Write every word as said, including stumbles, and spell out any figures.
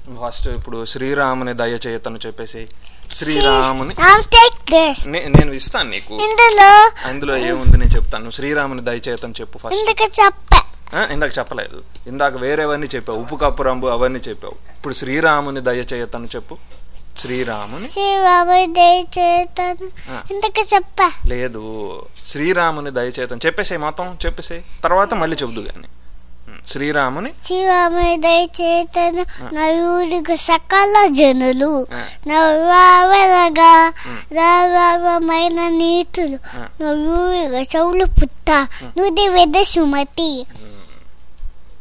First ఇప్పుడు శ్రీరాముని దయచేతను చెప్పేసి. శ్రీరాముని నేను ఇస్తాను నీకు, అందులో ఏముంది నేను చెప్తాను. శ్రీరాముని దయచేతను చెప్పు ఫస్ట్. ఇందాక చెప్పలేదు, ఇందాక వేరేవన్నీ చెప్పావు, ఉప్పు కప్పు రంబు అవన్నీ చెప్పావు. ఇప్పుడు శ్రీరాముని దయచేతను చెప్పు. శ్రీరాముని శ్రీరాముని దయచేతను ఇందాక చెప్పా లేదు, శ్రీరాముని దయచేతను చెప్పేసే, మొత్తం చెప్పేసే, తర్వాత మళ్ళీ చెబుదు కానీ. శ్రీరాముని శ్రీరాముని దయచేతను నలుగురికి సకల జనులు నవ్వగా రామైన నీతులు నలుగురిగా చెవులు పుట్ట నుది వెద సుమతి.